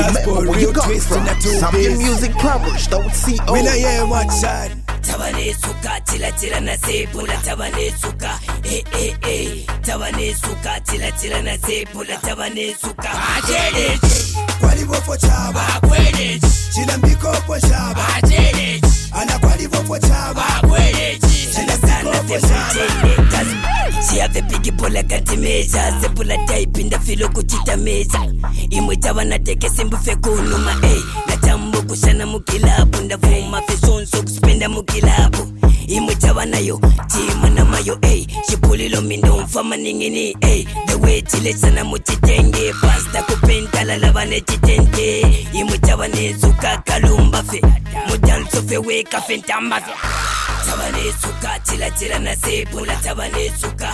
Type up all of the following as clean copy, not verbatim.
Remember where you come from. Zambian Music Plumbers, don't see old. When I hear one child. Tabane suka tila tila na sepula tabane suka tabane suka tila tila na sepula tabane suka ajele kwali vofo chaba akwele chila mbiko po chaba ajele ana kwali vofo chaba akwele chila sana temutele si ave pigi pola kantimeja sepula type inda filo kuchita meja imwe tabana teke simbu fekunuma na jambo kushana mukilabu ndavuma fesonso kuspenda mukilabu imwe tabanayo tima na mayo shipulilo mindo mfama ningini the way chile sana muchitenge pasta kupenta lavane chitente imwe tabane suka kalumba fe mudanso fe weka fentamba fe tabane suka chila chila na sepula tabane suka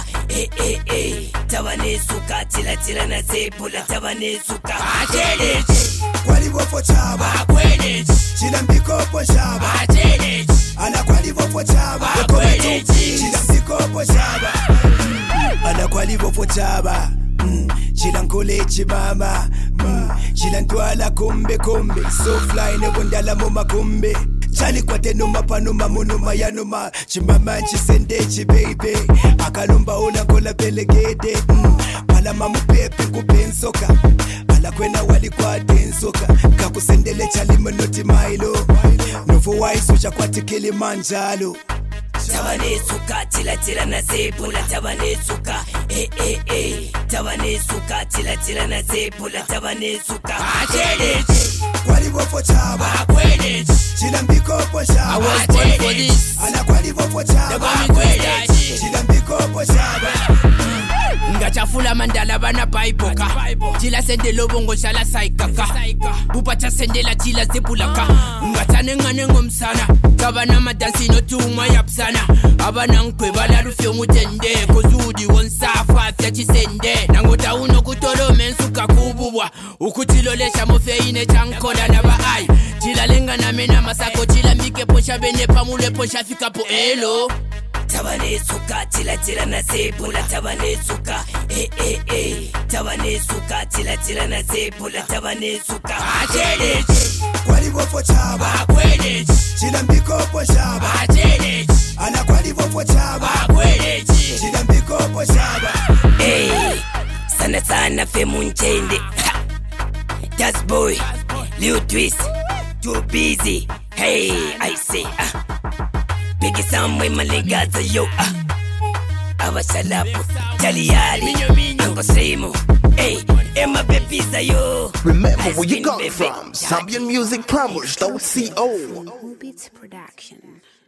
tabane suka chila chila na sepula tabane suka ajele kwali vofo chaba akwele chila mbiko po chaba ajele ana kwali vofo chaba akwele chila mbiko po chaba ana kwali vofo chaba chila nkole chibaba chila ntwala kumbe kumbe so fly ne bundala mu makumbe chali kwate noma panoma monoma yanoma chimama chisende chibaby akalumba ona kola belegede pala mamu pepe kupensoka ala kwena wali kwa densoka kakusendele chali monoti mailo novo waiso chakwati Kilimanjaro tabane suka tila tila na sepula tabane suka tabane suka tila tila na sepula tabane suka ajele kwali vofo chaba akwele chila mbiko po chaba I was born for this. ana kwali vofo chaba akwele chila mbiko po chaba ngachafula mandala bana baiboka chila sende lobongo shala saikaka bupacha sendela chila zebulaka ngatane ngane ngomsana kabana madansi no tuma yapsana abana nkwe balalufyo mutende kozudi wonsafa fyachisende nangota uno kutolo mensuka kububwa ukutilolesha mofeine chankola na baai chila lenga na mena masako chila mike posha bene pamule posha fika po elo tabane suka tila tila na sepula tabane suka tabane suka tila tila na sepula tabane suka ajele kwali vofo chaba akwele chila mbiko po chaba ajele ana kwali vofo chaba akwele chila mbiko po chaba sana sana fe munchende Das boy Lil Twist too busy I say Biggie Samwe Maligaza yo Awashalapu Jaliali Ango Semo Emma Bepiza yo Remember where you come from. Zambian Music Plumbers, don't see old. Beats Production.